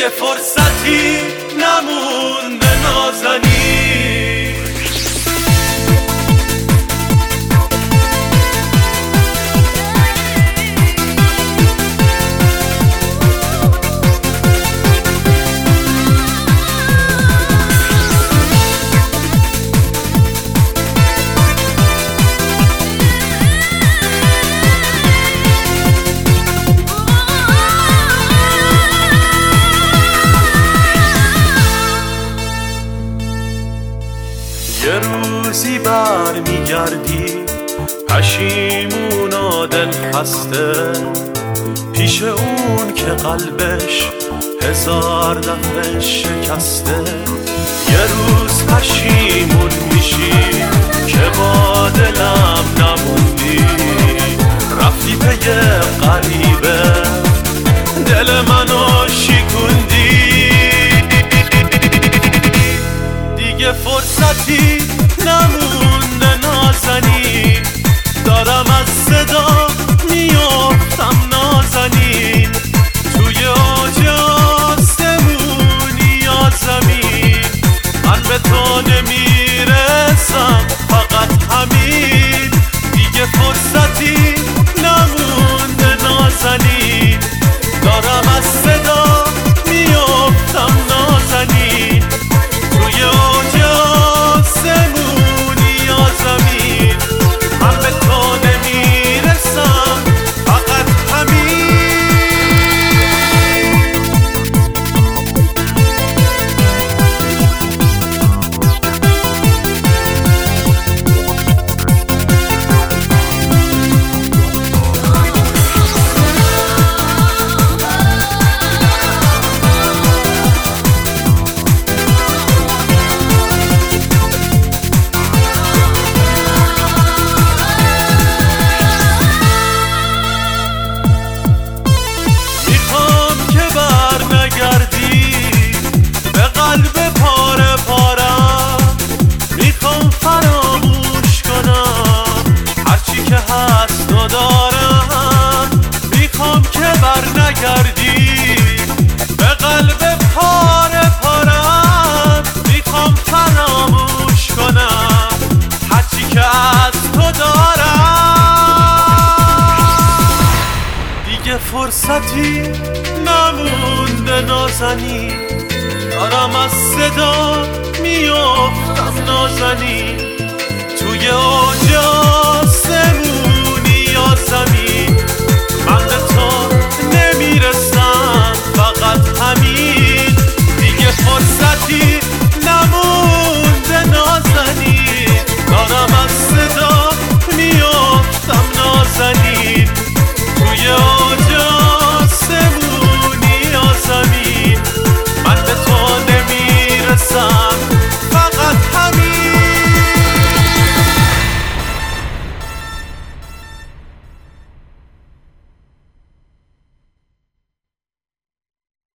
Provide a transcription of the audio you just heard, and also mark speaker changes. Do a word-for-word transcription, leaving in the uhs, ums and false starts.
Speaker 1: دیگه فرصتی نمونده نازنی. یه روزی بر میگردی پشیمون و دل خسته، پیش اون که قلبش هزار دفعه شکسته. یه روز پشیمون میشی که با دلم نموندی، رفتی پی غریبه دل منو شکوندی. دیگه فرصتی نمونده نازنین، دارم از صدا میافتم نازنین. توی اوج آسمونی یا زمین، من به تو نمیرسم فقط همین. دیگه فرصتی نمونده نازنین، دارم از صدا میافتم نازنین. توی اوج آسمونی یا زمین، من به تو نمیرسم فقط همین. نگردی به قلب پاره پارم، میخوام فراموش کنم هرچی که از تو دارم. دیگه فرصتی نمونده نازنین، دارم از صدا میافتم نازنین. توی